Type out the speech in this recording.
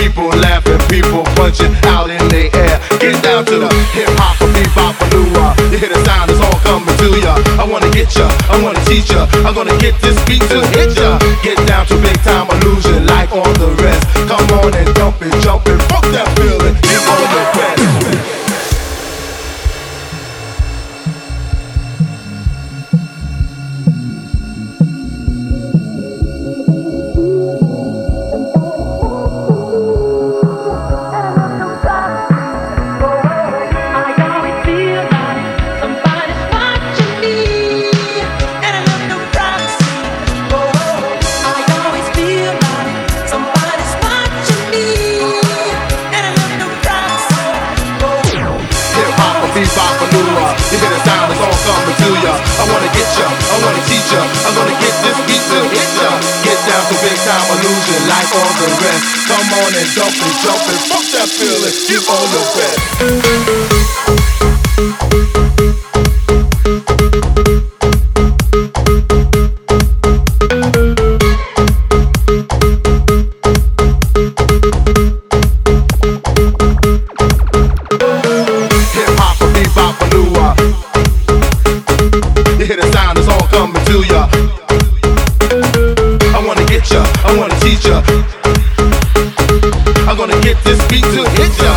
people laughing, people punching out in the air. Get down to the hip hop, bebop, baloo. You hear the sound, it's all coming to ya. I wanna get ya, I wanna teach ya. I'm gonna get this beat to hit ya. Get down to big time illusion like all the rest. Come on and dump it, jump it, fuck that feeling. Give all your best. You hear the sound, it's all coming to ya. I wanna get ya, I wanna teach ya. I'm gonna get this beat to hit ya. Get down to big time illusion like all the rest. Come on and dump and jump and fuck that feeling. Give all your best. I wanna teach ya. I'm gonna get this beat to hit ya.